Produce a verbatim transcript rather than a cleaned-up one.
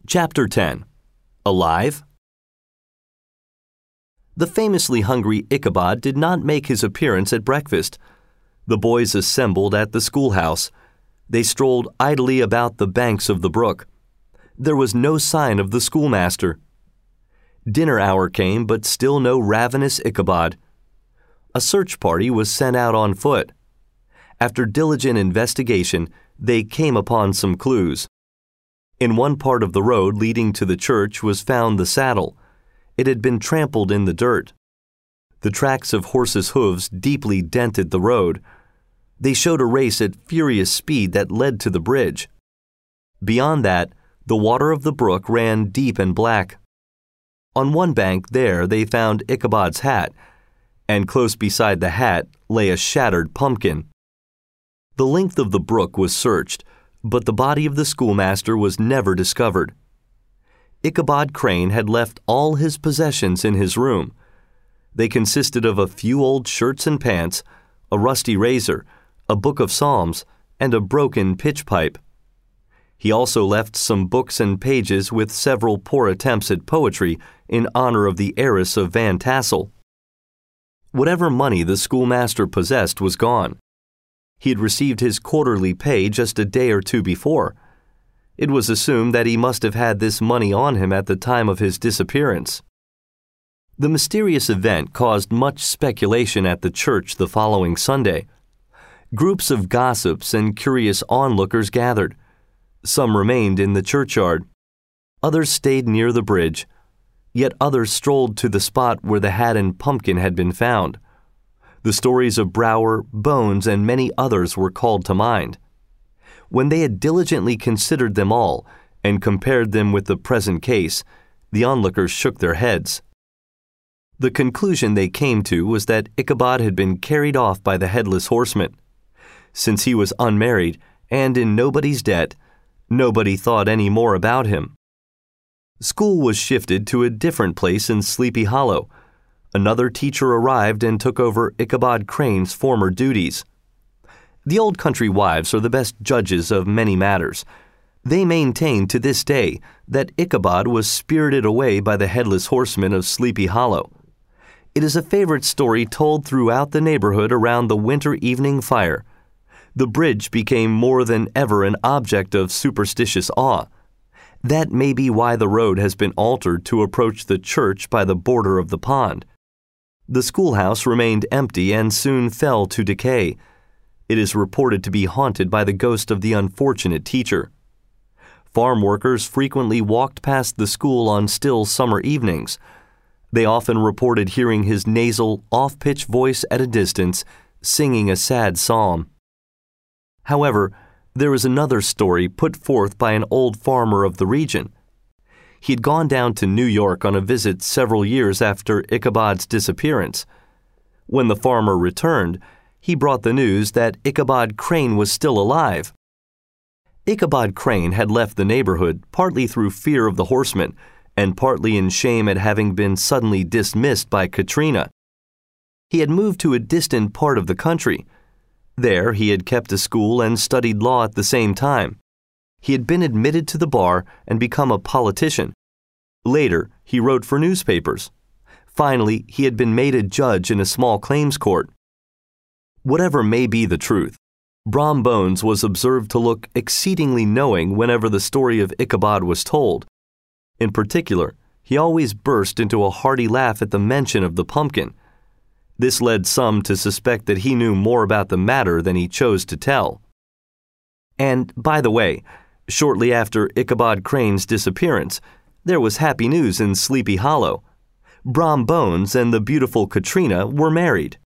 Chapter ten. Alive? The famously hungry Ichabod did not make his appearance at breakfast. The boys assembled at the schoolhouse. They strolled idly about the banks of the brook. There was no sign of the schoolmaster. Dinner hour came, but still no ravenous Ichabod. A search party was sent out on foot. After diligent investigation, they came upon some clues. In one part of the road leading to the church was found the saddle. It had been trampled in the dirt. The tracks of horses' hooves deeply dented the road. They showed a race at furious speed that led to the bridge. Beyond that, the water of the brook ran deep and black. On one bank there they found Ichabod's hat, and close beside the hat lay a shattered pumpkin. The length of the brook was searched, but the body of the schoolmaster was never discovered. Ichabod Crane had left all his possessions in his room. They consisted of a few old shirts and pants, a rusty razor, a book of psalms, and a broken pitch pipe. He also left some books and pages with several poor attempts at poetry in honor of the heiress of Van Tassel. Whatever money the schoolmaster possessed was gone. He had received his quarterly pay just a day or two before. It was assumed that he must have had this money on him at the time of his disappearance. The mysterious event caused much speculation at the church the following Sunday. Groups of gossips and curious onlookers gathered. Some remained in the churchyard. Others stayed near the bridge. Yet others strolled to the spot where the hat and pumpkin had been found. The stories of Brower, Bones, and many others were called to mind. When they had diligently considered them all and compared them with the present case, the onlookers shook their heads. The conclusion they came to was that Ichabod had been carried off by the headless horseman. Since he was unmarried and in nobody's debt, nobody thought any more about him. School was shifted to a different place in Sleepy Hollow. Another teacher arrived and took over Ichabod Crane's former duties. The old country wives are the best judges of many matters. They maintain to this day that Ichabod was spirited away by the headless horseman of Sleepy Hollow. It is a favorite story told throughout the neighborhood around the winter evening fire. The bridge became more than ever an object of superstitious awe. That may be why the road has been altered to approach the church by the border of the pond. The schoolhouse remained empty and soon fell to decay. It is reported to be haunted by the ghost of the unfortunate teacher. Farm workers frequently walked past the school on still summer evenings. They often reported hearing his nasal, off-pitch voice at a distance, singing a sad psalm. However, there is another story put forth by an old farmer of the region. He had gone down to New York on a visit several years after Ichabod's disappearance. When the farmer returned, he brought the news that Ichabod Crane was still alive. Ichabod Crane had left the neighborhood partly through fear of the horseman and partly in shame at having been suddenly dismissed by Katrina. He had moved to a distant part of the country. There he had kept a school and studied law at the same time. He had been admitted to the bar and become a politician. Later, he wrote for newspapers. Finally, he had been made a judge in a small claims court. Whatever may be the truth, Brom Bones was observed to look exceedingly knowing whenever the story of Ichabod was told. In particular, he always burst into a hearty laugh at the mention of the pumpkin. This led some to suspect that he knew more about the matter than he chose to tell. And, by the way, shortly after Ichabod Crane's disappearance, there was happy news in Sleepy Hollow. Brom Bones and the beautiful Katrina were married.